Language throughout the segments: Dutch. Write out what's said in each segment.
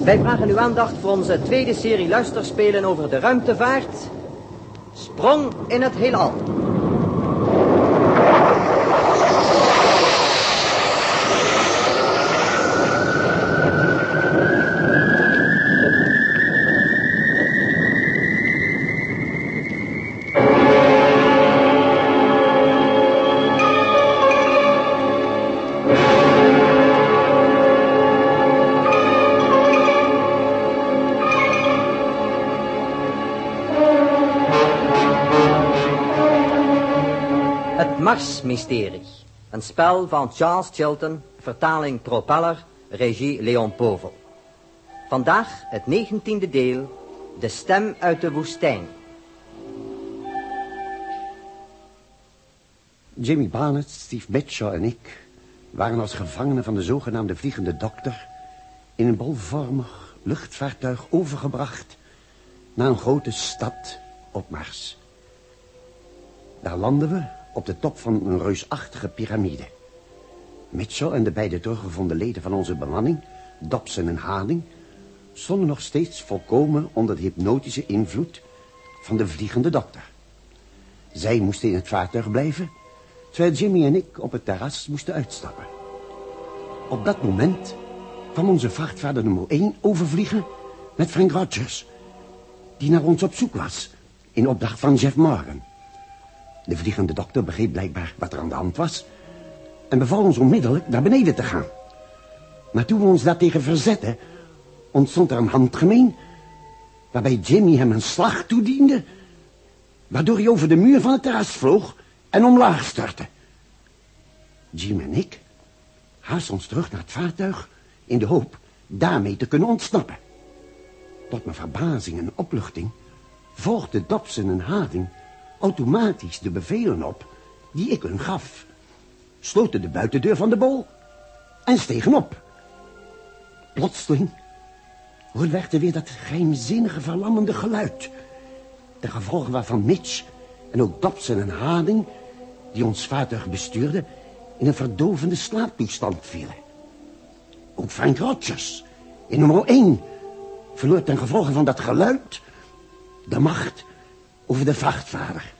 Wij vragen uw aandacht voor onze tweede serie luisterspelen over de ruimtevaart. Sprong in het heelal. Mars-mysterie. Een spel van Charles Chilton, vertaling Propeller, regie Leon Povel. Vandaag het 19e deel, De stem uit de woestijn. Jimmy Barnett, Steve Mitchell en ik waren als gevangenen van de zogenaamde vliegende dokter in een bolvormig luchtvaartuig overgebracht naar een grote stad op Mars. Daar landden we op de top van een reusachtige piramide. Mitchell en de beide teruggevonden leden van onze bemanning, Dobson en Harding, stonden nog steeds volkomen onder de hypnotische invloed van de vliegende dokter. Zij moesten in het vaartuig blijven, terwijl Jimmy en ik op het terras moesten uitstappen. Op dat moment kwam onze vrachtvaarder nummer 1 overvliegen met Frank Rogers, die naar ons op zoek was, in opdracht van Jeff Morgan. De vliegende dokter begreep blijkbaar wat er aan de hand was en beval ons onmiddellijk naar beneden te gaan. Maar toen we ons daartegen verzetten, ontstond er een handgemeen waarbij Jimmy hem een slag toediende, waardoor hij over de muur van het terras vloog en omlaag stortte. Jim en ik haasten ons terug naar het vaartuig in de hoop daarmee te kunnen ontsnappen. Tot mijn verbazing en opluchting volgden Dobson en Harding automatisch de bevelen op die ik hun gaf, sloten de buitendeur van de bol en stegen op. Plotseling hoorden we weer dat geheimzinnige verlammende geluid, de gevolgen waarvan Mitch en ook Dobson en Harding, die ons vaartuig bestuurden, in een verdovende slaaptoestand vielen. Ook Frank Rogers, in nummer 1, verloor ten gevolge van dat geluid de macht over de vrachtvaarder.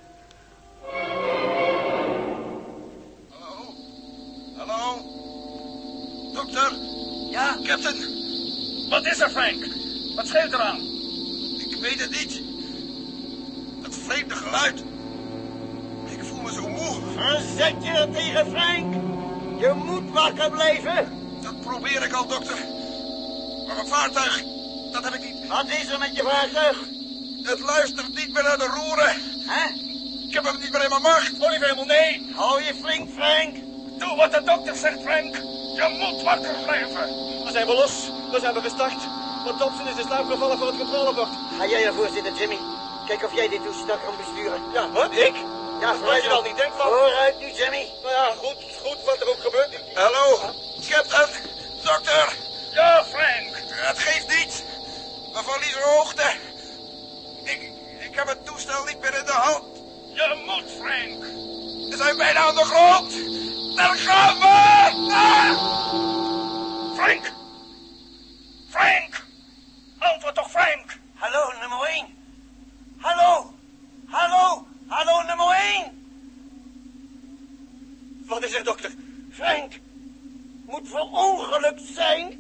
Hallo? Dokter? Ja? Captain? Wat is er, Frank? Wat scheelt eraan? Ik weet het niet. Dat vreemde geluid. Ik voel me zo moe. Verzet je er tegen, Frank. Je moet wakker blijven. Dat probeer ik al, dokter. Maar mijn vaartuig, dat heb ik niet. Wat is er met je vaartuig? Het luistert niet meer naar de roeren. Hè? Ik heb hem niet meer in mijn macht. Oliver, nee. Hou je flink, Frank. Doe wat de dokter zegt, Frank. Je moet wakker blijven. We zijn wel los. We zijn gestart. Maar Dobson is in slaap gevallen voor het controlebord. Ga jij ervoor zitten, Jimmy. Kijk of jij dit toestel kan besturen. Ja, wat? Ik? Ja, Wat je wel niet denkt van... Vooruit nu, Jimmy. Nou ja, goed, wat er ook gebeurt. Hallo, Captain, dokter. Ja, Frank. Het geeft niets. We verliezen hoogte. Ik heb het toestel niet meer in de hand. Je moet, Frank. We zijn bijna aan de grond. Daar gaan we! Ah! Frank! Frank! Antwoord toch, Frank! Hallo, nummer 1. Hallo, nummer 1. Wat is er, dokter? Frank, moet verongelukt zijn.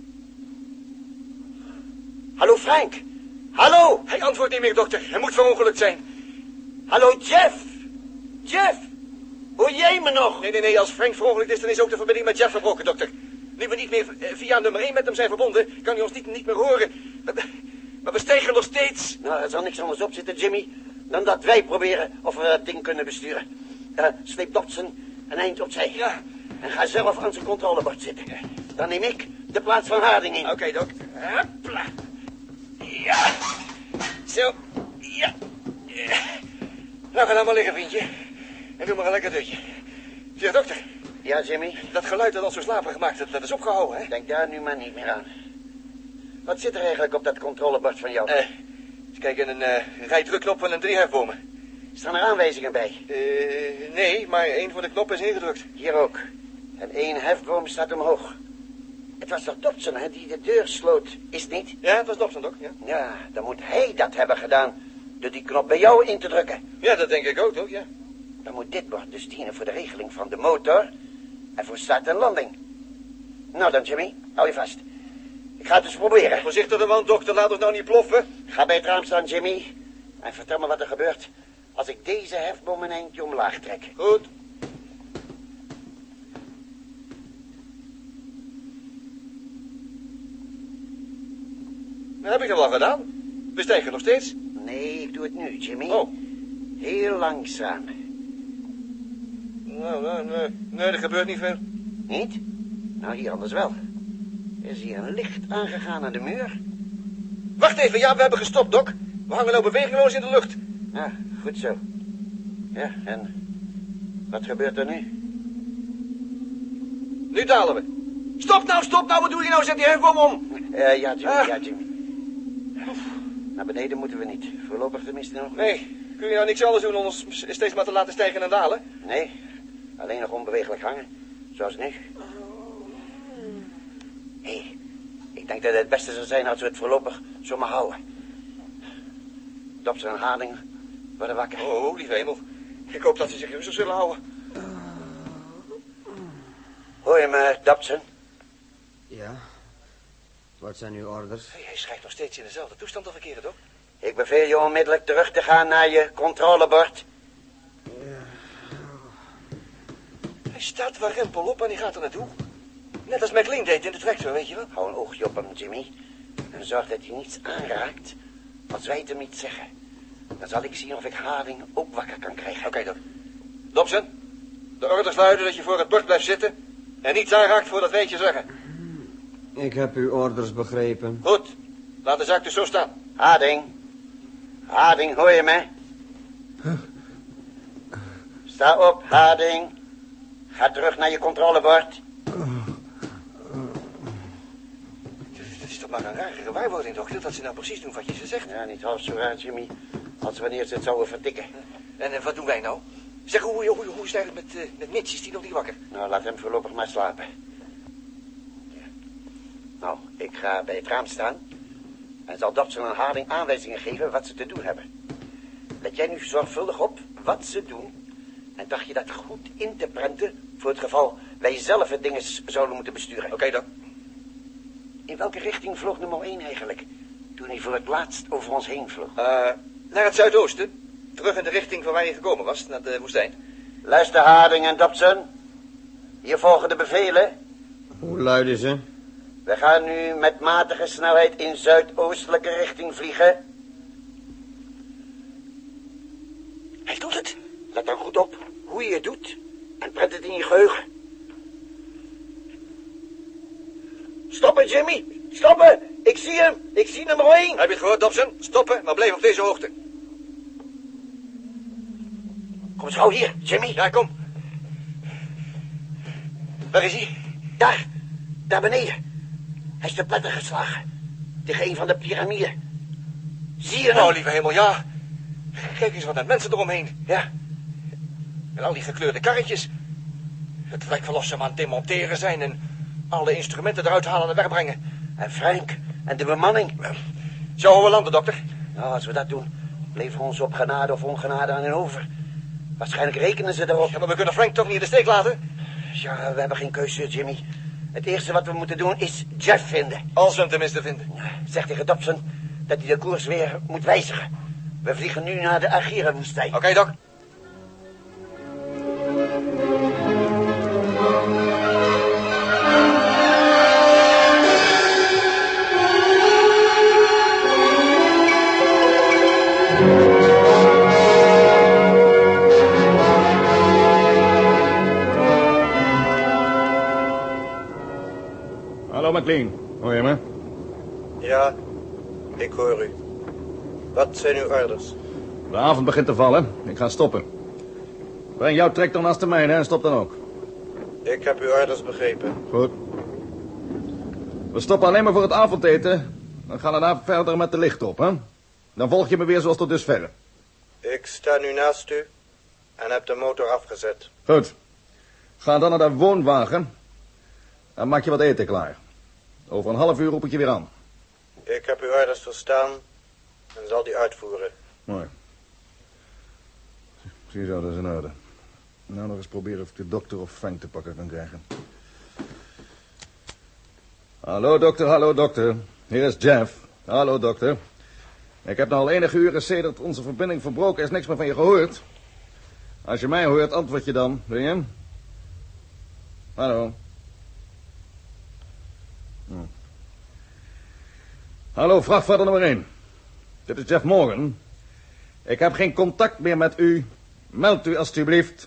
Hallo, Frank. Hallo. Hij antwoordt niet meer, dokter. Hij moet verongelukt zijn. Hallo, Jeff. Jeff, hoor jij me nog? Nee, als Frank verongelukt is, dan is ook de verbinding met Jeff verbroken, dokter. Nu we niet meer via nummer 1 met hem zijn verbonden, kan hij ons niet meer horen. Maar we stijgen nog steeds. Nou, er zal niks anders op zitten, Jimmy, dan dat wij proberen of we dat ding kunnen besturen. Sleep Dobson een eind opzij. Ja. En ga zelf aan zijn controlebord zitten. Dan neem ik de plaats van Harding in. Oké, dok. Hopla. Ja. Zo. Ja. Nou, ga dan maar liggen, vriendje. En doe maar een lekker dutje. Zeg, dokter. Ja, Jimmy? Dat geluid dat ons zo slaperig maakt, dat is opgehouden, hè? Denk daar nu maar niet meer aan. Wat zit er eigenlijk op dat controlebord van jou? Eens kijken, een rijdrukknop en een 3 hefbomen. Staan er aanwijzingen bij? Nee, maar 1 van de knoppen is ingedrukt. Hier ook. En 1 hefboom staat omhoog. Het was toch Dobson, hè, die de deur sloot, is het niet? Ja, het was Dobson, Doc, ja. Ja, dan moet hij dat hebben gedaan door die knop bij jou in te drukken. Ja, dat denk ik ook, Doc, ja. Dan moet dit bord dus dienen voor de regeling van de motor en voor start en landing. Nou dan, Jimmy, hou je vast. Ik ga het dus proberen. Voorzichtig de man, dokter, laat ons nou niet ploffen. Ga bij het raam staan, Jimmy. En vertel me wat er gebeurt als ik deze hefboom een eindje omlaag trek. Goed. Dat heb ik al wel gedaan. We stijgen nog steeds. Nee, ik doe het nu, Jimmy. Oh. Heel langzaam. Nee, er gebeurt niet veel. Niet? Nou, hier anders wel. Er is hier een licht aangegaan aan de muur. Wacht even, ja, we hebben gestopt, Doc. We hangen nou bewegingloos in de lucht. Ja, goed zo. Ja, en wat gebeurt er nu? Nu dalen we. Stop nou, wat doe je nou? Zet die hefboom om. Ja, Jimmy. Naar beneden moeten we niet. Voorlopig tenminste nog. Nee, kun je nou niks anders doen dan ons steeds maar te laten stijgen en dalen? Nee, alleen nog onbewegelijk hangen. Zoals nu. Hé, ik denk dat het beste zou zijn als we het voorlopig zo maar houden. Dobson en Harding worden wakker. Oh, lieve hemel. Ik hoop dat ze zich rustig zullen houden. Hoor je me, Dobson? Ja. Wat zijn uw orders? Hij schijnt nog steeds in dezelfde toestand te verkeren, Doc. Ik beveel je onmiddellijk terug te gaan naar je controlebord. Hij staat waar rempel op en hij gaat er naartoe. Net als McLean deed in de tractor, weet je wel. Hou een oogje op hem, Jimmy. En zorg dat hij niets aanraakt als wij het hem niet zeggen. Dan zal ik zien of ik Harding ook wakker kan krijgen. Oké, Doc. Dobson, de orders luiden dat je voor het bord blijft zitten en niets aanraakt voordat wij het je zeggen. Ik heb uw orders begrepen. Goed, laat de zaak dus zo staan. Harding, hoor je me? Sta op, Harding. Ga terug naar je controlebord. Dat is toch maar een rare gewaarwording, dokter, dat ze nou precies doen wat je ze zegt. Ja, niet half zo raar, Jimmy, als wanneer ze het zouden vertikken. En wat doen wij nou? Zeg, hoe is het eigenlijk met Mitch? Is die nog niet wakker? Nou, laat hem voorlopig maar slapen. Ja. Nou, ik ga bij het raam staan en zal Dobson en Harding aanwijzingen geven wat ze te doen hebben. Let jij nu zorgvuldig op wat ze doen en dacht je dat goed in te prenten voor het geval wij zelf het ding zouden moeten besturen. Oké, Doc. In welke richting vloog nummer 1 eigenlijk, toen hij voor het laatst over ons heen vloog? Naar het zuidoosten. Terug in de richting van waar je gekomen was, naar de woestijn. Luister, Harding en Dobson. Hier volgen de bevelen. Hoe luiden ze? We gaan nu met matige snelheid in zuidoostelijke richting vliegen. Hij doet het. Let dan goed op hoe je het doet en prent het in je geheugen. Stoppen, Jimmy. Stoppen. Ik zie hem. Ik zie nummer 1. Heb je het gehoord, Dobson? Stoppen, maar blijf op deze hoogte. Kom eens gauw hier, Jimmy. Ja, kom. Waar is hij? Daar beneden. Hij is te pletter geslagen. Tegen een van de piramiden. Zie je hem? Oh, lieve hemel, ja. Kijk eens wat met mensen eromheen. Ja. En al die gekleurde karretjes. Het lijkt wel of ze maar aan het demonteren zijn en alle instrumenten eruit halen en wegbrengen. En Frank en de bemanning. Zouden we landen, dokter? Nou, als we dat doen, leven we ons op genade of ongenade aan hen over. Waarschijnlijk rekenen ze erop. Ja, maar we kunnen Frank toch niet in de steek laten? Ja, we hebben geen keuze, Jimmy. Het eerste wat we moeten doen is Jeff vinden. Als we hem tenminste vinden. Zeg tegen Dobson dat hij de koers weer moet wijzigen. We vliegen nu naar de Agira-woestijn. Oké, Doc. Hallo McLean, hoor je me? Ja, ik hoor u. Wat zijn uw orders? De avond begint te vallen. Ik ga stoppen. Breng jouw trek dan naast de mijne en stop dan ook. Ik heb uw orders begrepen. Goed. We stoppen alleen maar voor het avondeten. Dan gaan we daarna verder met de licht op, hè? Dan volg je me weer zoals tot dusver. Ik sta nu naast u en heb de motor afgezet. Goed. Ga dan naar de woonwagen. Dan maak je wat eten klaar. Over een half uur roep ik je weer aan. Ik heb uw orders verstaan en zal die uitvoeren. Mooi. Ziezo, dat is in orde. Nou, nog eens proberen of ik de dokter of Frank te pakken kan krijgen. Hallo, dokter. Hier is Jeff. Hallo, dokter. Ik heb nou al enige uren sedert onze verbinding verbroken is niks meer van je gehoord. Als je mij hoort, antwoord je dan, wil je? Hallo. Hallo, vrachtvaarder nummer 1. Dit is Jeff Morgan. Ik heb geen contact meer met u. Meld u alstublieft.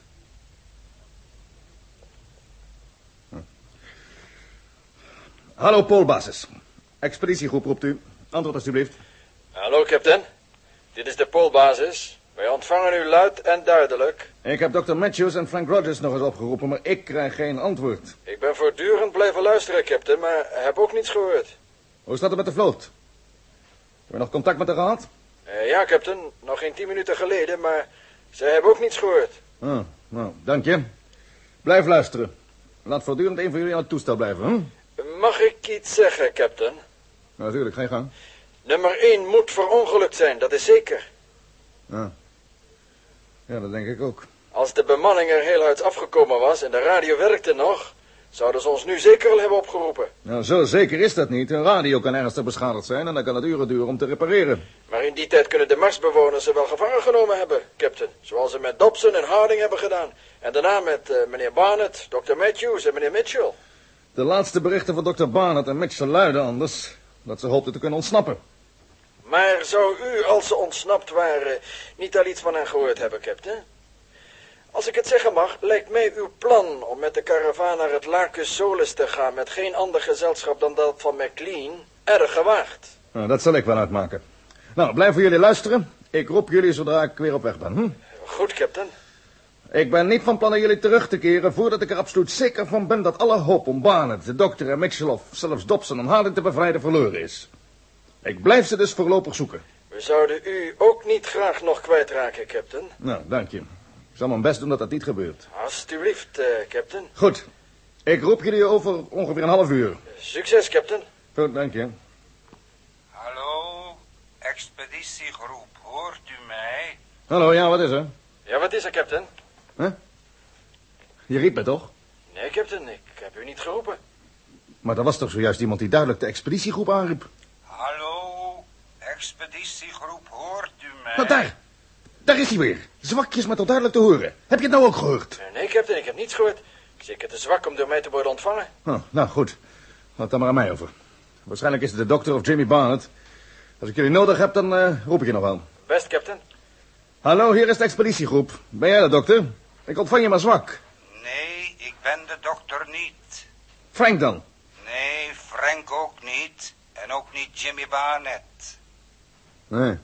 Hallo, Poolbasis. Expeditiegroep roept u. Antwoord alstublieft. Hallo, captain. Dit is de Poolbasis. Wij ontvangen u luid en duidelijk. Ik heb Dr. Matthews en Frank Rogers nog eens opgeroepen, maar ik krijg geen antwoord. Ik ben voortdurend blijven luisteren, captain, maar heb ook niets gehoord. Hoe staat het met de vloot? Heb je nog contact met haar gehad? Ja, captain. Nog geen 10 minuten geleden, maar zij hebben ook niets gehoord. Nou, dank je. Blijf luisteren. Laat voortdurend een van jullie aan het toestel blijven, hè? Mag ik iets zeggen, captain? Natuurlijk, ga je gang. Nummer 1 moet verongelukt zijn, dat is zeker. Ja, dat denk ik ook. Als de bemanning er heel uit afgekomen was en de radio werkte nog, zouden ze ons nu zeker al hebben opgeroepen. Nou, zo zeker is dat niet. Een radio kan ernstig beschadigd zijn en dan kan het uren duren om te repareren. Maar in die tijd kunnen de Marsbewoners ze wel gevangen genomen hebben, captain. Zoals ze met Dobson en Harding hebben gedaan. En daarna met meneer Barnett, Dr. Matthews en meneer Mitchell. De laatste berichten van Dr. Barnett en Mitchell luiden anders. Dat ze hoopten te kunnen ontsnappen. Maar zou u, als ze ontsnapt waren, niet al iets van hen gehoord hebben, captain? Als ik het zeggen mag, lijkt mij uw plan om met de karavaan naar het Lacus Solis te gaan met geen ander gezelschap dan dat van McLean erg gewaagd. Nou, dat zal ik wel uitmaken. Nou, blijf voor jullie luisteren. Ik roep jullie zodra ik weer op weg ben. Goed, captain. Ik ben niet van plan naar jullie terug te keren voordat ik er absoluut zeker van ben dat alle hoop om Barnett, de dokter en Mitchell of zelfs Dobson en Harding te bevrijden verloren is. Ik blijf ze dus voorlopig zoeken. We zouden u ook niet graag nog kwijtraken, captain. Nou, dank je. Ik zal mijn best doen dat dat niet gebeurt. Alsjeblieft, captain. Goed. Ik roep jullie over ongeveer een half uur. Succes, captain. Goed, dank je. Hallo, expeditiegroep, hoort u mij? Hallo, ja, wat is er? Ja, wat is er, captain? Huh? Je riep me toch? Nee, captain, ik heb u niet geroepen. Maar er was toch zojuist iemand die duidelijk de expeditiegroep aanriep? Hallo, expeditiegroep, hoort u mij? Wat daar? Daar is hij weer. Zwakjes, maar toch duidelijk te horen. Heb je het nou ook gehoord? Nee, captain, ik heb niets gehoord. Zeker te zwak om door mij te worden ontvangen. Oh, nou, goed. Laat het dan maar aan mij over. Waarschijnlijk is het de dokter of Jimmy Barnett. Als ik jullie nodig heb, dan roep ik je nog wel. Best, captain. Hallo, hier is de expeditiegroep. Ben jij de dokter? Ik ontvang je maar zwak. Nee, ik ben de dokter niet. Frank dan? Nee, Frank ook niet. En ook niet Jimmy Barnett. Nee.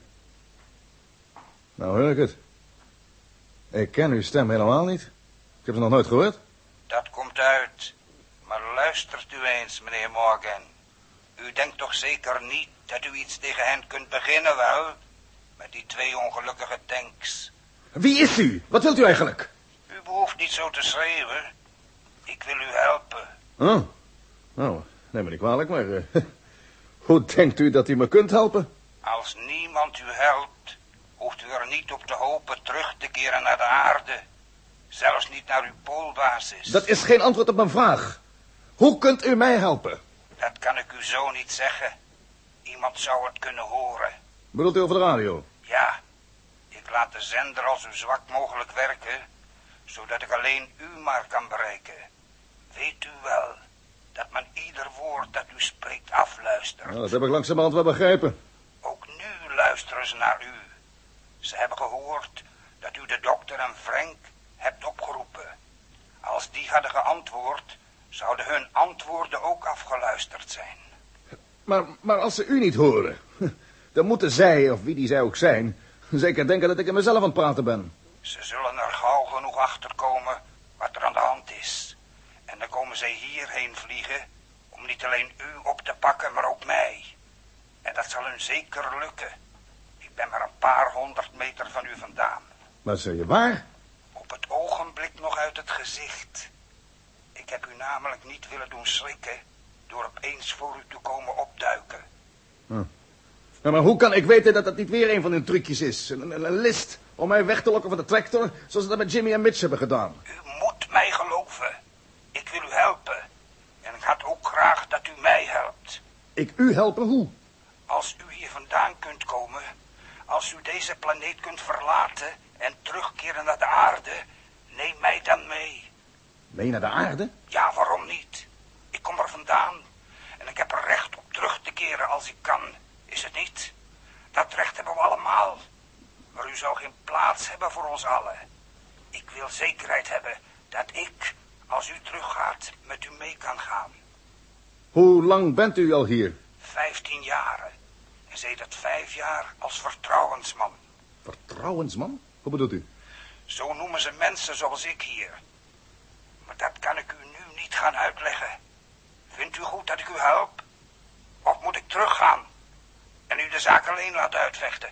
Nou hoor ik het. Ik ken uw stem helemaal niet. Ik heb ze nog nooit gehoord. Dat komt uit. Maar luistert u eens, meneer Morgan. U denkt toch zeker niet dat u iets tegen hen kunt beginnen, wel? Met die 2 ongelukkige tanks. Wie is u? Wat wilt u eigenlijk? U behoeft niet zo te schreeuwen. Ik wil u helpen. Oh. Nou, neem me niet kwalijk, maar... hoe denkt u dat u me kunt helpen? Als niemand u helpt, hoeft u er niet op te hopen terug te keren naar de aarde. Zelfs niet naar uw poolbasis. Dat is geen antwoord op mijn vraag. Hoe kunt u mij helpen? Dat kan ik u zo niet zeggen. Iemand zou het kunnen horen. Bedoelt u over de radio? Ja, ik laat de zender al zo zwak mogelijk werken, zodat ik alleen u maar kan bereiken. Weet u wel dat men ieder woord dat u spreekt afluistert? Nou, dat heb ik langzamerhand wel begrepen. Ook nu luisteren ze naar u. Ze hebben gehoord dat u de dokter en Frank hebt opgeroepen. Als die hadden geantwoord, zouden hun antwoorden ook afgeluisterd zijn. Maar als ze u niet horen, dan moeten zij, of wie die zij ook zijn, zeker denken dat ik in mezelf aan het praten ben. Ze zullen er gauw genoeg achter komen wat er aan de hand is. En dan komen zij hierheen vliegen om niet alleen u op te pakken, maar ook mij. En dat zal hun zeker lukken. Ik ben maar een paar 100 meter van u vandaan. Wat zeg je, waar? Op het ogenblik nog uit het gezicht. Ik heb u namelijk niet willen doen schrikken, door opeens voor u te komen opduiken. Ja, maar hoe kan ik weten dat dat niet weer een van hun trucjes is? Een list om mij weg te lokken van de tractor, zoals ze dat met Jimmy en Mitch hebben gedaan. U moet mij geloven. Ik wil u helpen. En ik had ook graag dat u mij helpt. Ik u helpen? Hoe? Als u hier vandaan kunt komen, als u deze planeet kunt verlaten en terugkeren naar de aarde, neem mij dan mee. Ben je naar de aarde? Ja, waarom niet? Ik kom er vandaan en ik heb er recht op terug te keren als ik kan. Is het niet? Dat recht hebben we allemaal. Maar u zou geen plaats hebben voor ons allen. Ik wil zekerheid hebben dat ik, als u teruggaat, met u mee kan gaan. Hoe lang bent u al hier? 15 jaren. En sedert 5 jaar als vertrouwensman. Vertrouwensman? Hoe bedoelt u? Zo noemen ze mensen zoals ik hier. Maar dat kan ik u nu niet gaan uitleggen. Vindt u goed dat ik u help? Of moet ik teruggaan en u de zaak alleen laten uitvechten?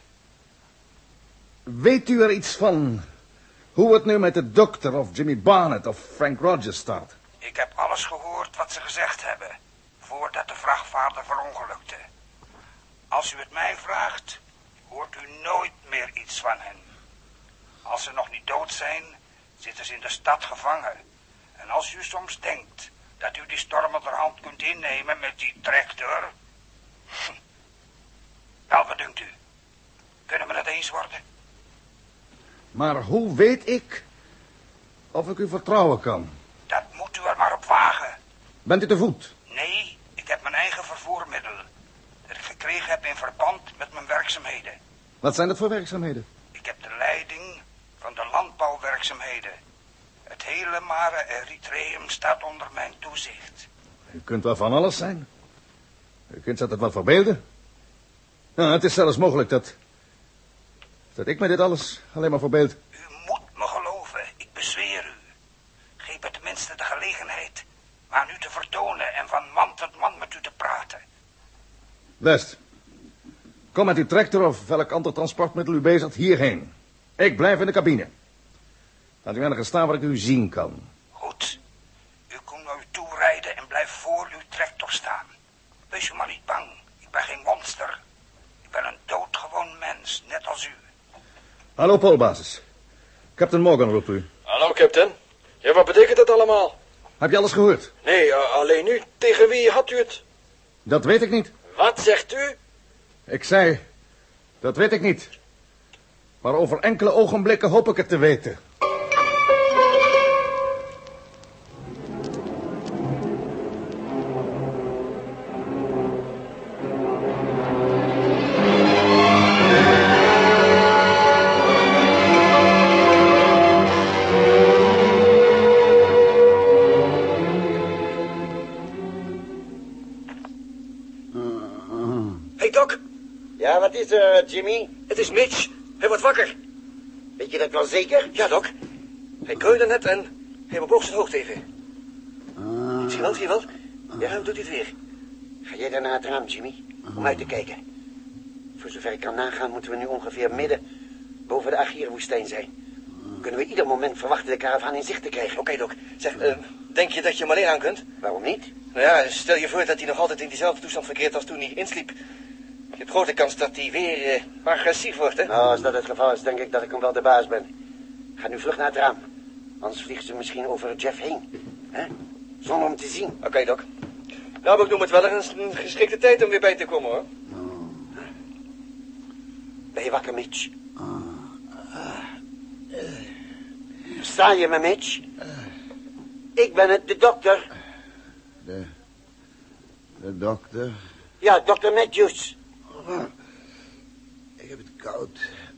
Weet u er iets van hoe het nu met de dokter of Jimmy Barnett of Frank Rogers staat? Ik heb alles gehoord wat ze gezegd hebben, voordat de vrachtvaarder verongelukte. Als u het mij vraagt, hoort u nooit meer iets van hen. Als ze nog niet dood zijn, zitten ze in de stad gevangen. En als u soms denkt dat u die stormenderhand kunt innemen met die tractor... Wel, wat denkt u? Kunnen we het eens worden? Maar hoe weet ik of ik u vertrouwen kan? Dat moet u er maar op wagen. Bent u te voet? Nee, ik heb mijn eigen vervoermiddel. Dat ik gekregen heb in verband met mijn werkzaamheden. Wat zijn dat voor werkzaamheden? Ik heb de leiding van de landbouwwerkzaamheden. Het hele Mare Erythraeum staat onder mijn toezicht. U kunt wel van alles zijn. U kunt zich dat wat verbeelden. Ja, het is zelfs mogelijk dat ik me dit alles alleen maar verbeeld. U moet me geloven, ik bezweer u. Geef me tenminste de gelegenheid aan u te vertonen en van man tot man met u te praten. Best. Kom met uw tractor of welk ander transportmiddel u bezigt hierheen. Ik blijf in de cabine. Laat u ergens staan waar ik u zien kan. Goed. U komt naar u toe rijden en blijf voor uw tractor staan. Wees u maar niet bang. Ik ben geen monster. Ik ben een doodgewoon mens, net als u. Hallo, Poolbasis. Captain Morgan roept u. Hallo, captain. Ja, wat betekent dat allemaal? Heb je alles gehoord? Nee, alleen u. Tegen wie had u het? Dat weet ik niet. Wat zegt u? Ik zei, dat weet ik niet. Maar over enkele ogenblikken hoop ik het te weten. Hey, Doc. Ja, wat is er, Jimmy? Het is Mitch. Hij wordt wakker. Weet je dat wel zeker? Ja, Doc. Hij kreunde net en hij bewoog zijn hoofd even. Zie je wel? Ja, hoe doet hij het weer? Ga jij daar naar het raam, Jimmy? Om uit te kijken. Voor zover ik kan nagaan moeten we nu ongeveer midden boven de Agirwoestijn zijn. Kunnen we ieder moment verwachten de karavaan in zicht te krijgen. Oké, Doc. Zeg, denk je dat je hem alleen aan kunt? Waarom niet? Nou ja, stel je voor dat hij nog altijd in diezelfde toestand verkeert als toen hij insliep. Je hebt grote kans dat hij weer agressief wordt, hè? Nou, als dat het geval is, denk ik dat ik hem wel de baas ben. Ga nu vlug naar het raam. Anders vliegen ze misschien over Jeff heen. Hè? Zonder hem te zien. Oké, Doc. Nou, maar ik noem het wel een geschikte tijd om weer bij te komen, hoor. Ben je wakker, Mitch? Versta je me, Mitch? Ik ben het, de dokter. De dokter? Ja, dokter Matthews. Ik heb het koud.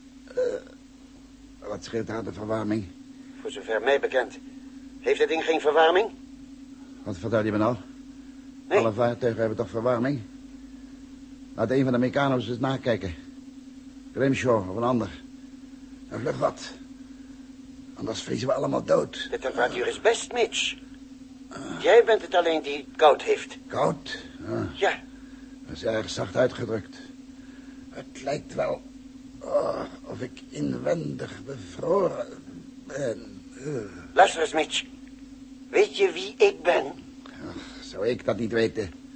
Wat scheelt aan de verwarming? Voor zover mij bekend. Heeft het ding geen verwarming? Wat vertel je me nou? Nee. Alle vaartuigen hebben toch verwarming? Laat een van de mecano's eens nakijken. Grimshaw of een ander. En vlug wat. Anders vriezen we allemaal dood. De temperatuur is best, Mitch. Jij bent het alleen die het koud heeft. Koud? Ja. Dat is erg zacht uitgedrukt. Het lijkt wel of ik inwendig bevroren ben. Luister eens, Mitch. Weet je wie ik ben? Ach, zou ik dat niet weten?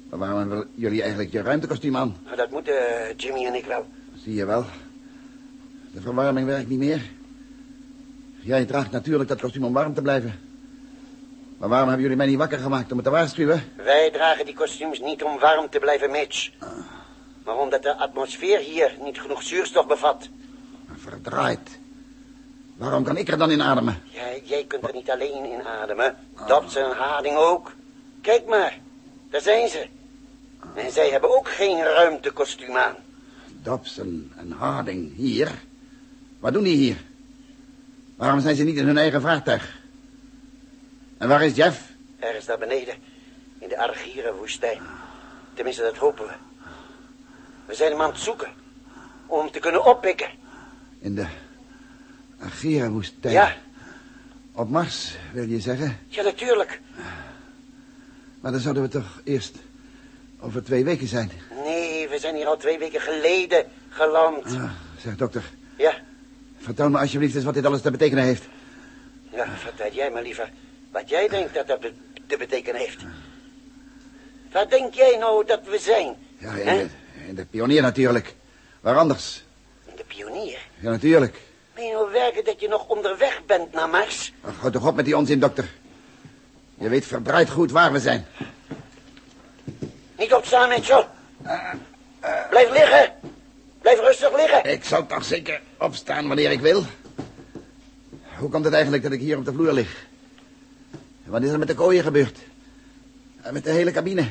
Maar waarom hebben jullie eigenlijk je ruimtekostuum aan? Nou, dat moeten Jimmy en ik wel. Zie je wel. De verwarming werkt niet meer. Jij draagt natuurlijk dat kostuum om warm te blijven. Maar waarom hebben jullie mij niet wakker gemaakt om me te waarschuwen? Wij dragen die kostuums niet om warm te blijven, Mitch. Maar omdat de atmosfeer hier niet genoeg zuurstof bevat. Verdraaid. Waarom kan ik er dan in ademen? Jij kunt er niet alleen in ademen. Dobson en Harding ook. Kijk maar, daar zijn ze. En zij hebben ook geen ruimtekostuum aan. Dobson en Harding hier? Wat doen die hier? Waarom zijn ze niet in hun eigen vaartuig? En waar is Jeff? Ergens daar beneden, in de Argierenwoestijn. Tenminste, dat hopen we. We zijn hem aan het zoeken. Om hem te kunnen oppikken. In de Argierenwoestijn? Ja. Op Mars, wil je zeggen? Ja, natuurlijk. Maar dan zouden we toch eerst over 2 weken zijn? Nee, we zijn hier al 2 weken geleden geland. Zeg, dokter. Ja? Vertel me alsjeblieft eens wat dit alles te betekenen heeft. Ja, vertel jij maar liever wat jij denkt dat dat te betekenen heeft. Waar denk jij nou dat we zijn? Ja, in de Pionier natuurlijk. Waar anders? In de Pionier? Ja, natuurlijk. Meen je nou werken dat je nog onderweg bent naar Mars? Ach, houd toch op met die onzin, dokter. Je weet verdraaid goed waar we zijn. Niet opstaan, Mitchell. Blijf liggen. Blijf rustig liggen. Ik zal toch zeker opstaan wanneer ik wil. Hoe komt het eigenlijk dat ik hier op de vloer lig? Wat is er met de kooien gebeurd? En met de hele cabine?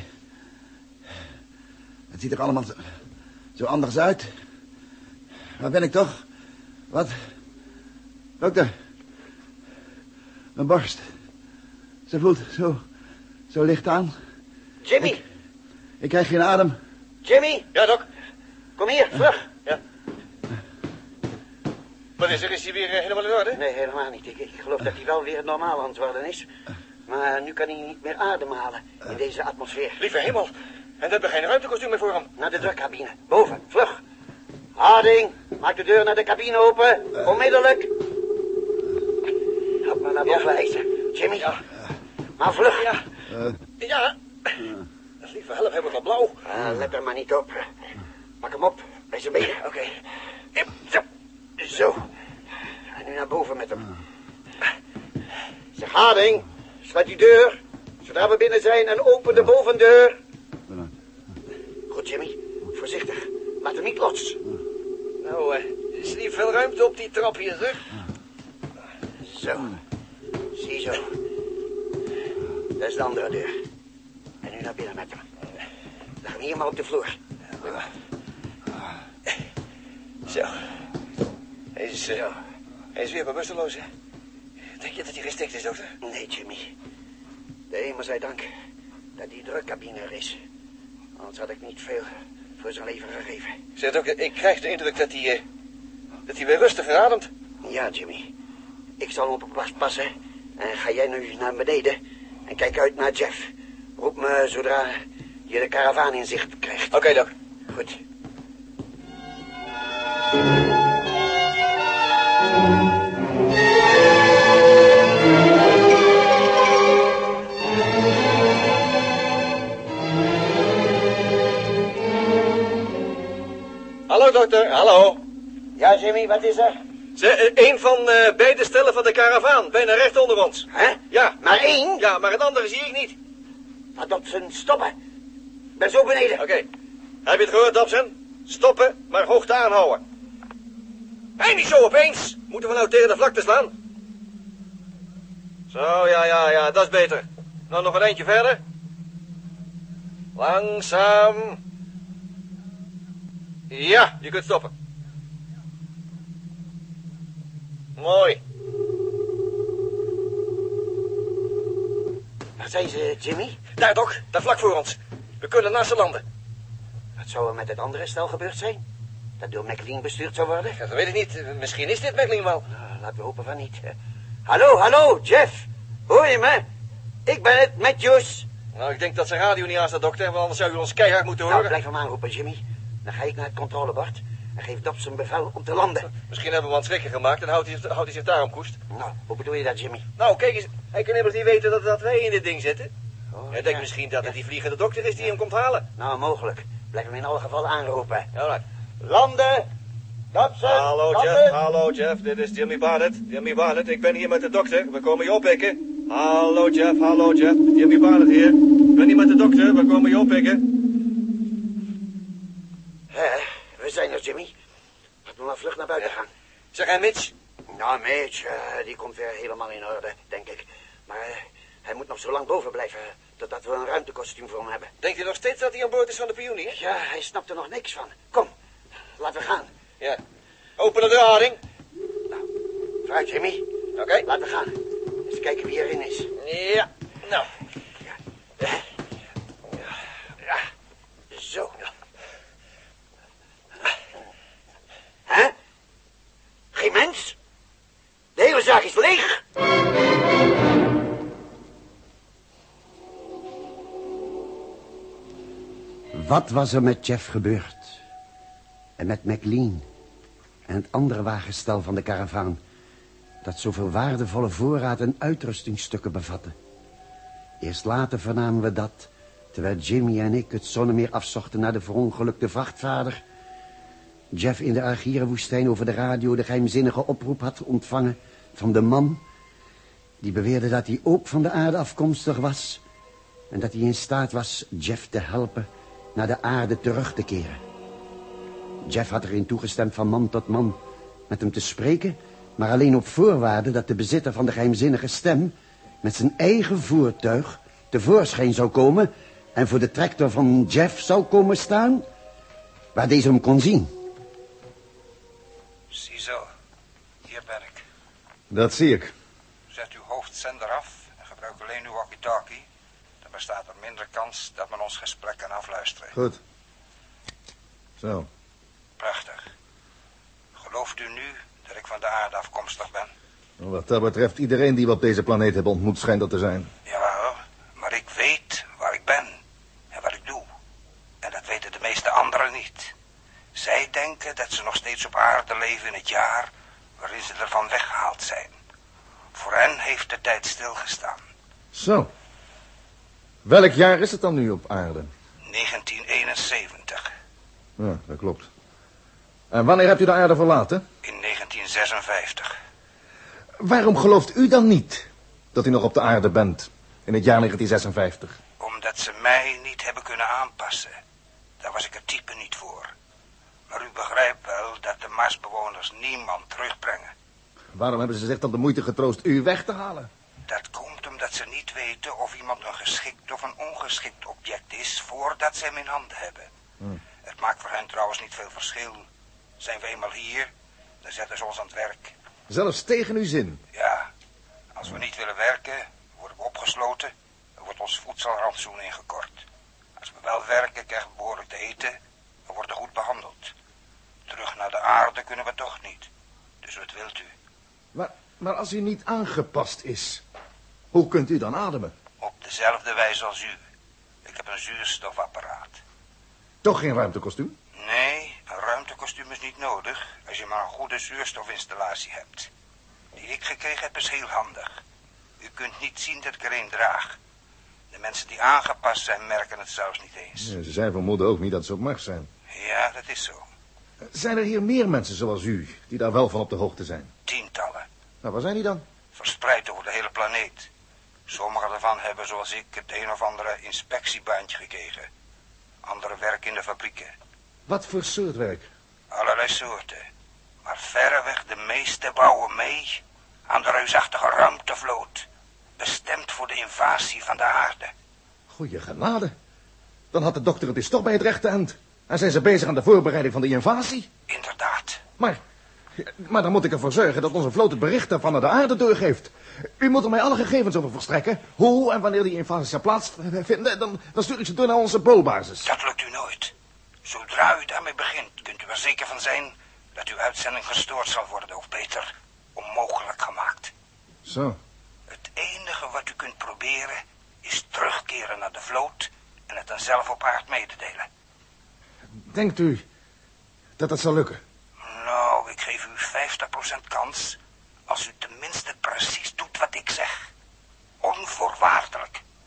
Het ziet er allemaal zo anders uit. Waar ben ik toch? Wat? Dokter. Mijn borst. Ze voelt zo licht aan. Jimmy. Ik krijg geen adem. Jimmy. Ja, Doc. Kom hier, vlug. Ja. Wat is er? Is hij weer helemaal in orde? Nee, helemaal niet. Ik geloof dat hij wel weer normaal aan het worden is. Maar nu kan hij niet meer ademhalen in deze atmosfeer. Lieve hemel. En dan hebben we geen ruimtekostuum meer voor hem. Naar de drukcabine. Boven, vlug. Harding, maak de deur naar de cabine open. Onmiddellijk. Help me naar boven hijsen. Jimmy. Ja. Maar vlug. Ja. Ja. Lieve help, hij wordt al blauw. Let er maar niet op. Pak hem op, bij zijn benen. Oké. Zo. En nu naar boven met hem. Zeg, Harding, sluit die deur. Zodra we binnen zijn en open de bovendeur. Goed, Jimmy. Voorzichtig. Laat hem niet los. Nou, is er niet veel ruimte op die trap hier, zeg? Zo. Ziezo. Dat is de andere deur. En nu naar binnen met hem. Leg hem hier maar op de vloer. Zo. Hij is weer bewusteloos, hè? Denk je dat hij gestikt is, dokter? Nee, Jimmy. De hemel zij dank dat die drukcabine er is. Anders had ik niet veel voor zijn leven gegeven. Zeg, dokter, ik krijg de indruk dat hij weer rustiger ademt. Ja, Jimmy. Ik zal op een passen. En ga jij nu naar beneden. En kijk uit naar Jeff. Roep me zodra je de karavaan in zicht krijgt. Oké, Doc. Goed. Hallo, dokter. Hallo. Ja, Jimmy, wat is er? Een van beide stellen van de karavaan. Bijna recht onder ons. Hè? Ja. Maar 1? Ja, maar het andere zie ik niet. Laat Dobson stoppen. Ik ben zo beneden. Oké. Heb je het gehoord, Dobson? Stoppen, maar hoogte aanhouden. Hé, niet zo opeens. Moeten we nou tegen de vlakte slaan? Zo, ja, dat is beter. Nou, nog een eindje verder. Langzaam. Ja, je kunt stoppen. Mooi. Waar zijn ze, Jimmy? Daar, Doc. Daar vlak voor ons. We kunnen naast ze landen. Wat zou er met het andere stel gebeurd zijn? Dat door McLean bestuurd zou worden? Ja, dat weet ik niet. Misschien is dit McLean wel. Nou, laten we hopen van niet. Hallo, Jeff. Hoor je me? Ik ben het, Matthews. Nou, ik denk dat zijn radio niet aan staat, dokter. Want anders zou u ons keihard moeten Nou, horen. blijf hem aanroepen, Jimmy. Dan ga ik naar het controlebord en geef Dobson bevel om te landen. Misschien hebben we wat schrikken gemaakt en houdt hij zich daarom koest. Nou, hoe bedoel je dat, Jimmy? Nou, kijk eens. Hij kan immers niet weten dat wij in dit ding zitten. Hij denkt misschien dat het die vliegende dokter is die hem komt halen. Nou, mogelijk. Blijf hem in alle gevallen aanroepen. Ja, Landen! Dobson! Hallo Jeff, dit is Jimmy Barnett, ik ben hier met de dokter, we komen je oppikken. Hallo Jeff, Jimmy Barnett hier. Ik ben hier met de dokter, we komen je oppikken. We zijn er, Jimmy. Laten we maar vlug naar buiten gaan. Zeg, en Mitch? Nou, Mitch, die komt weer helemaal in orde, denk ik. Maar hij moet nog zo lang boven blijven, totdat we een ruimtekostuum voor hem hebben. Denkt u nog steeds dat hij aan boord is van de Pionier? Ja, hij snapt er nog niks van. Kom, laten we gaan. Ja. Openen de haring. Nou, vooruit, Jimmy. Oké. Laten we gaan. Eens kijken wie erin is. Ja, nou. Ja. Zo. Hè? Geen mens? De hele zaak is leeg. Wat was er met Jeff gebeurd? En met McLean? En het andere wagenstel van de karavaan, dat zoveel waardevolle voorraad en uitrustingstukken bevatte. Eerst later vernamen we dat, terwijl Jimmy en ik het Zonnemeer afzochten naar de verongelukte vrachtvader, Jeff in de Argierenwoestijn over de radio de geheimzinnige oproep had ontvangen van de man die beweerde dat hij ook van de aarde afkomstig was en dat hij in staat was Jeff te helpen naar de aarde terug te keren. Jeff had erin toegestemd van man tot man met hem te spreken, maar alleen op voorwaarde dat de bezitter van de geheimzinnige stem met zijn eigen voertuig tevoorschijn zou komen en voor de tractor van Jeff zou komen staan, waar deze hem kon zien. Ziezo, hier ben ik. Dat zie ik. Zet uw hoofdzender af en gebruik alleen uw walkie-talkie. Dan bestaat er minder kans dat men ons gesprek kan afluisteren. Goed. Zo. Prachtig. Gelooft u nu dat ik van de aarde afkomstig ben? Wat dat betreft, iedereen die we op deze planeet hebben ontmoet schijnt dat te zijn. Jawel, maar ik weet waar ik ben en wat ik doe. En dat weten de meeste anderen niet. Zij denken dat ze nog steeds op aarde leven in het jaar waarin ze ervan weggehaald zijn. Voor hen heeft de tijd stilgestaan. Zo. Welk jaar is het dan nu op aarde? 1971. Ja, dat klopt. En wanneer hebt u de aarde verlaten? In 1956. Waarom gelooft u dan niet dat u nog op de aarde bent in het jaar 1956? Omdat ze mij niet hebben kunnen aanpassen. Daar was ik het type niet voor. Maar u begrijpt wel dat de Marsbewoners niemand terugbrengen. Waarom hebben ze zich dan de moeite getroost u weg te halen? Dat komt omdat ze niet weten of iemand een geschikt of een ongeschikt object is voordat ze hem in handen hebben. Het maakt voor hen trouwens niet veel verschil. Zijn we eenmaal hier, dan zetten ze ons aan het werk. Zelfs tegen uw zin? Ja, als we niet willen werken, worden we opgesloten en wordt ons voedselrantsoen ingekort. Als we wel werken, krijgen we behoorlijk te eten en worden goed behandeld. Terug naar de aarde kunnen we toch niet. Dus wat wilt u? Maar als u niet aangepast is, hoe kunt u dan ademen? Op dezelfde wijze als u. Ik heb een zuurstofapparaat. Toch geen ruimtekostuum? Nee, een ruimtekostuum is niet nodig als je maar een goede zuurstofinstallatie hebt. Die ik gekregen heb is heel handig. U kunt niet zien dat ik er een draag. De mensen die aangepast zijn merken het zelfs niet eens. Ja, ze zijn vermoeden ook niet dat ze op Mars zijn. Ja, dat is zo. Zijn er hier meer mensen zoals u die daar wel van op de hoogte zijn? Tientallen. Nou, waar zijn die dan? Verspreid over de hele planeet. Sommigen daarvan hebben, zoals ik, het een of andere inspectiebaantje gekregen. Anderen werken in de fabrieken. Wat voor soort werk? Allerlei soorten. Maar verreweg de meeste bouwen mee aan de reusachtige ruimtevloot. Bestemd voor de invasie van de aarde. Goeie genade. Dan had de dokter het dus toch bij het rechte eind. En zijn ze bezig aan de voorbereiding van de invasie? Inderdaad. Maar dan moet ik ervoor zorgen dat onze vloot het bericht daarvan naar de aarde doorgeeft. U moet er mij alle gegevens over verstrekken. Hoe en wanneer die invasie zal plaatsvinden. Dan stuur ik ze door naar onze bootbasis. Dat lukt u nooit. Zodra u daarmee begint, kunt u er zeker van zijn dat uw uitzending gestoord zal worden, of beter, onmogelijk gemaakt. Zo. Het enige wat u kunt proberen is terugkeren naar de vloot en het dan zelf op aard mededelen. Denkt u dat dat zal lukken? Nou, ik geef u 50% kans als u tenminste precies doet wat ik zeg. Onvoorwaardelijk.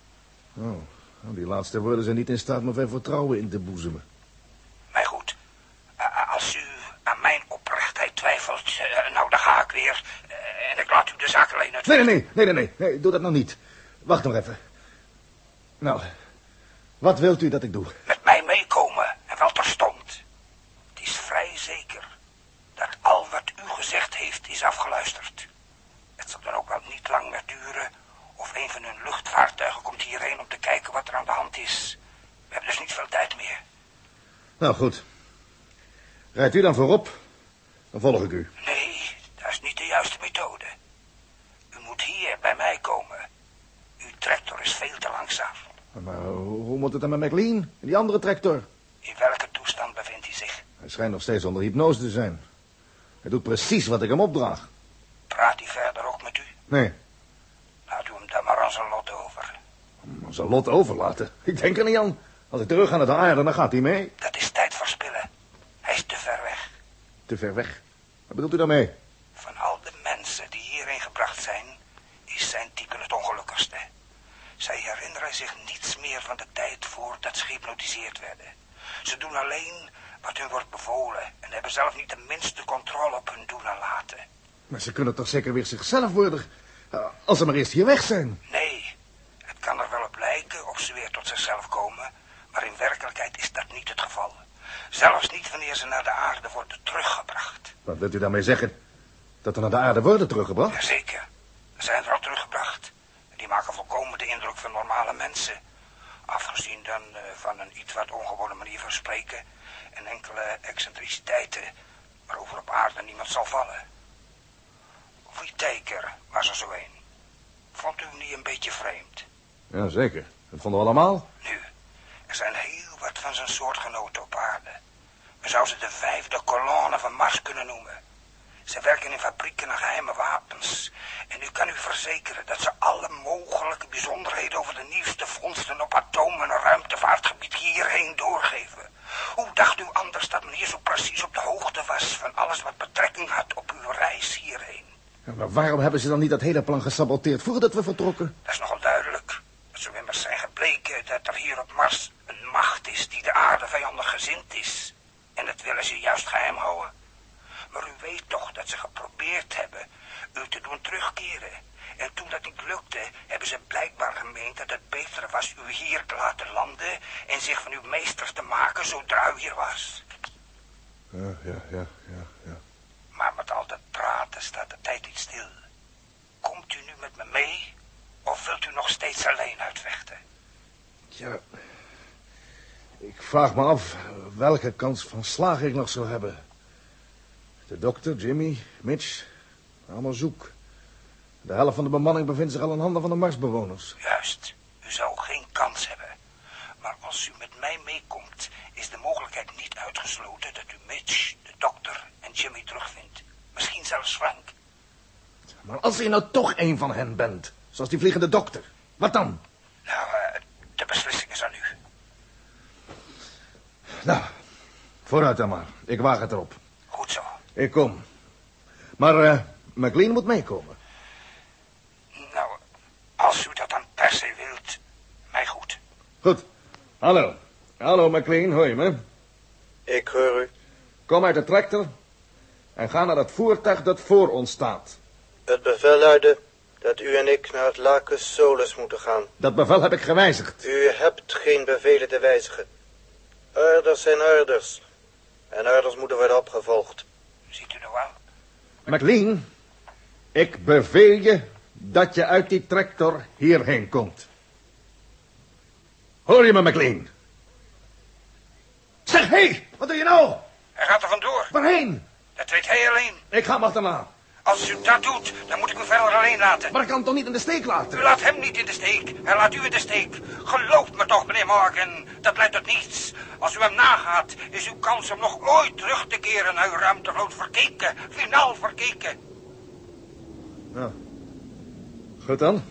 Oh, nou, die laatste woorden zijn niet in staat me veel vertrouwen in te boezemen. Maar goed, als u aan mijn oprechtheid twijfelt, nou dan ga ik weer. En ik laat u de zaak alleen uit. Nee, doe dat nou niet. Wacht nog even. Nou, wat wilt u dat ik doe? Met mij meekomen en wel terstond. Het is vrij zeker dat al wat u gezegd heeft is afgeluisterd. Het zal dan ook wel niet lang meer duren of een van hun luchtvaartuigen komt hierheen om te kijken wat er aan de hand is. We hebben dus niet veel tijd meer. Nou, goed. Rijdt u dan voorop, dan volg ik u. Nee, dat is niet de juiste methode. U moet hier bij mij komen. Uw tractor is veel te langzaam. Maar hoe moet het dan met McLean en die andere tractor? In welke toestand bevindt hij zich? Hij schijnt nog steeds onder hypnose te zijn. Hij doet precies wat ik hem opdraag. Praat hij verder ook met u? Nee. Laat u hem dan maar aan zijn lot over. Zijn lot overlaten? Ik denk er niet aan. Als ik terug ga naar de aarde, dan gaat hij mee. Dat is tijd verspillen. Hij is te ver weg. Te ver weg? Wat bedoelt u daarmee? Van al de mensen die hierheen gebracht zijn, is zijn type het ongelukkigste. Zij herinneren zich niets meer van de tijd voordat ze gehypnotiseerd werden. Ze doen alleen wat hun wordt bevolen en hebben zelf niet de minste controle op hun doen en laten. Maar ze kunnen toch zeker weer zichzelf worden, als ze maar eerst hier weg zijn? Nee, het kan er wel op lijken of ze weer tot zichzelf komen, maar in werkelijkheid is dat niet het geval. Zelfs niet wanneer ze naar de aarde worden teruggebracht. Wat wilt u daarmee zeggen? Dat er naar de aarde worden teruggebracht? Jazeker, ze zijn er al teruggebracht. Die maken volkomen de indruk van normale mensen. Afgezien dan van een iets wat ongewone manier van spreken en enkele excentriciteiten waarover op aarde niemand zal vallen. Whittaker was er zo een. Vond u hem niet een beetje vreemd? Ja, zeker. Dat vonden we allemaal. Nu, er zijn heel wat van zijn soortgenoten op aarde. We zouden ze de 5e kolonne van Mars kunnen noemen. Ze werken in fabrieken en geheime wapens. En u kan u verzekeren dat ze alle mogelijke bijzonderheden over de nieuwste vondsten op atoom- en ruimtevaartgebied hierheen doorgeven. Hoe dacht u anders dat men hier zo precies op de hoogte was van alles wat betrekking had op uw reis hierheen? Ja, maar waarom hebben ze dan niet dat hele plan gesaboteerd voordat we vertrokken? Dat is nogal duidelijk. Het zou immers zijn gebleken dat er hier op Mars een macht is die de aarde vijandig gezind is. En dat willen ze juist geheim houden. Maar u weet toch dat ze geprobeerd hebben u te doen terugkeren. En toen dat niet lukte, hebben ze blijkbaar gemeend dat het beter was u hier te laten landen en zich van uw meesters te maken zodra u hier was. Ja. Maar met al dat praten staat de tijd niet stil. Komt u nu met me mee of wilt u nog steeds alleen uitvechten? Ja, ik vraag me af welke kans van slagen ik nog zou hebben. De dokter, Jimmy, Mitch, allemaal zoek. De helft van de bemanning bevindt zich al in handen van de Marsbewoners. Juist, u zou geen kans hebben. Maar als u met mij meekomt, is de mogelijkheid niet uitgesloten dat u Mitch, de dokter en Jimmy terugvindt. Misschien zelfs Frank. Maar als u nou toch een van hen bent, zoals die vliegende dokter, wat dan? Nou, de beslissing is aan u. Nou, vooruit dan maar. Ik waag het erop. Goed zo. Ik kom. Maar McLean moet meekomen. Nou, als u dat dan per se wilt, mij goed. Goed. Hallo. Hallo, McLean, hoor je me? Ik hoor u. Kom uit de tractor en ga naar dat voertuig dat voor ons staat. Het bevel luidde dat u en ik naar het Lacus Solus moeten gaan. Dat bevel heb ik gewijzigd. U hebt geen bevelen te wijzigen. Orders zijn orders. En orders moeten worden opgevolgd. Ziet u nou wel? McLean, ik beveel je dat je uit die tractor hierheen komt. Hoor je me, McLean? Zeg, hé, wat doe je nou? Hij gaat er vandoor. Waarheen? Dat weet hij alleen. Ik ga hem achterna. Als u dat doet, dan moet ik u verder alleen laten. Maar ik kan hem toch niet in de steek laten? U laat hem niet in de steek. Hij laat u in de steek. Geloof me toch, meneer Morgan. Dat leidt tot niets. Als u hem nagaat, is uw kans om nog ooit terug te keren naar uw ruimtevloot verkeken. Finaal verkeken. Nou, goed dan.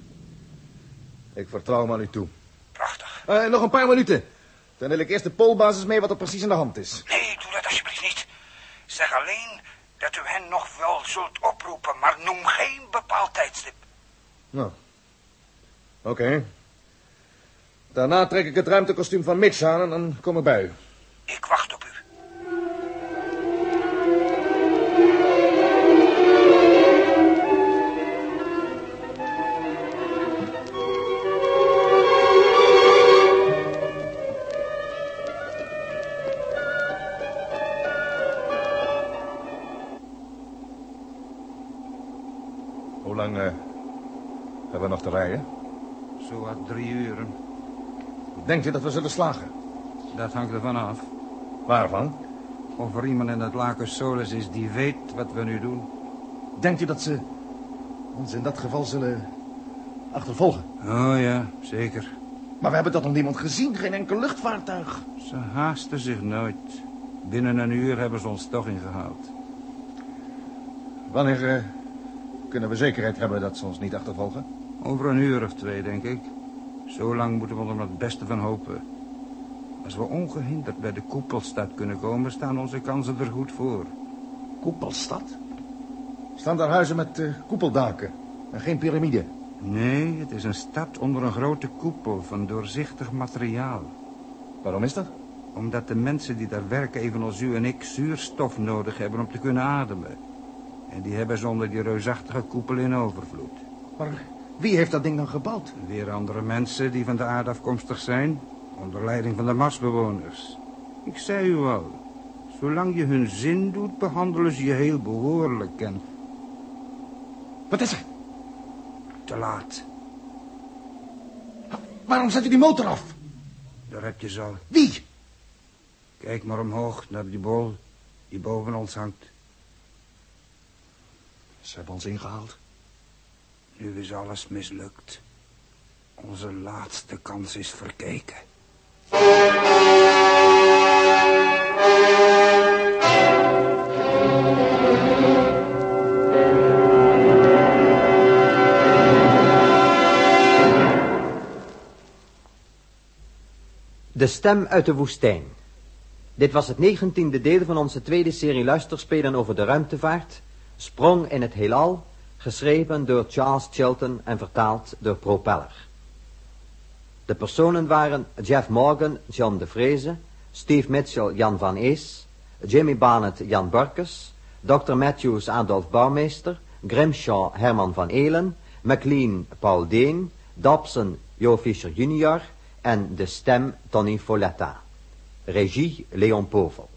Ik vertrouw hem aan u toe. Prachtig. Nog een paar minuten. Dan wil ik eerst de poolbasis mee wat er precies aan de hand is. Nee, doe dat alsjeblieft niet. Zeg alleen dat u hen nog wel zult oproepen, maar noem geen bepaald tijdstip. Nou, oké. Daarna trek ik het ruimtekostuum van Mitch aan en dan kom ik bij u. Ik wacht op u. Hoe lang hebben we nog te rijden? Zo wat 3 uren. Denkt u dat we zullen slagen? Dat hangt ervan af. Waarvan? Of er iemand in het Lacus Solis is die weet wat we nu doen. Denkt u dat ze ons in dat geval zullen achtervolgen? Oh ja, zeker. Maar we hebben toch nog niemand gezien? Geen enkel luchtvaartuig. Ze haasten zich nooit. Binnen een uur hebben ze ons toch ingehaald. Wanneer kunnen we zekerheid hebben dat ze ons niet achtervolgen? Over een uur of 2, denk ik. Zo lang moeten we er het beste van hopen. Als we ongehinderd bij de koepelstad kunnen komen, staan onze kansen er goed voor. Koepelstad? Staan daar huizen met koepeldaken en geen piramide? Nee, het is een stad onder een grote koepel van doorzichtig materiaal. Waarom is dat? Omdat de mensen die daar werken, evenals u en ik, zuurstof nodig hebben om te kunnen ademen. En die hebben ze onder die reusachtige koepel in overvloed. Maar wie heeft dat ding dan gebouwd? Weer andere mensen die van de aarde afkomstig zijn, onder leiding van de Marsbewoners. Ik zei u al, zolang je hun zin doet, behandelen ze je heel behoorlijk en... Wat is er? Te laat. Waarom zet u die motor af? Daar heb je ze al. Wie? Kijk maar omhoog naar die bol die boven ons hangt. Ze hebben ons ingehaald. Nu is alles mislukt. Onze laatste kans is verkeken. De stem uit de woestijn. Dit was het 19e deel van onze tweede serie luisterspelen over de ruimtevaart, Sprong in het heelal, geschreven door Charles Chilton en vertaald door Propeller. De personen waren Jeff Morgan, John de Vreese, Steve Mitchell, Jan van Ees, Jimmy Barnett, Jan Burkes, Dr. Matthews, Adolf Bouwmeester, Grimshaw, Herman van Elen, McLean, Paul Deen, Dobson, Jo Fischer junior en de stem Tony Folletta. Regie Leon Povel.